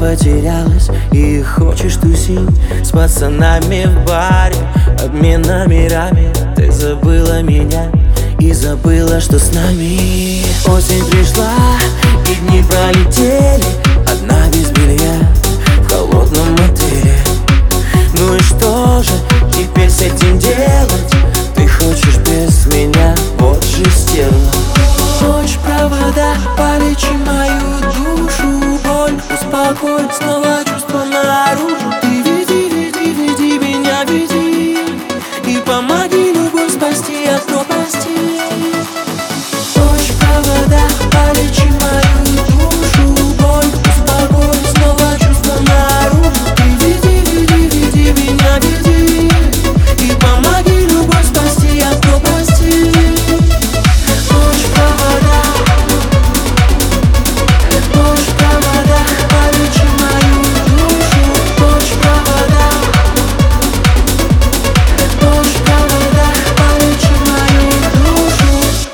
потерялась и хочешь тусить с пацанами в баре, обмен номерами. Ты забыла меня и забыла, что с нами. Осень пришла и дни пролетели, одна без белья в холодном мотеле. Ну и что же теперь с этим делать? Ты хочешь без меня, вот же стерва. Хочешь провода, полечи мою душу, боль успокой, снова чувства наружу. Ты веди, веди, веди меня, веди, и помоги любовь спасти от пропасти. Хочешь провода, полечи мою душу, боль успокой, снова чувства наружу. Ты веди, веди, веди меня, веди, и помоги любовь спасти от пропасти. Хочешь провода, полечи мою душу. Хочешь провода, полечи мою душу.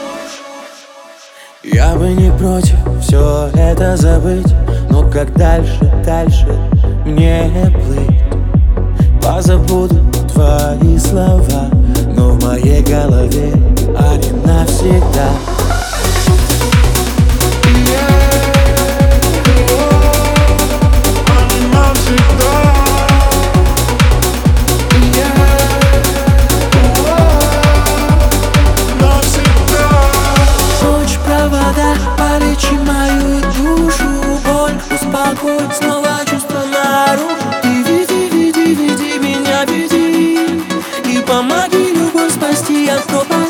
Я бы не против все это забыть, но как дальше, дальше мне плыть? Позабуду твои слова, но в моей голове они навсегда. Хочешь провода, полечи мою душу, боль успокой, снова чувства наружу. Ты веди, веди, веди меня, веди, и помоги любовь спасти от пропасти.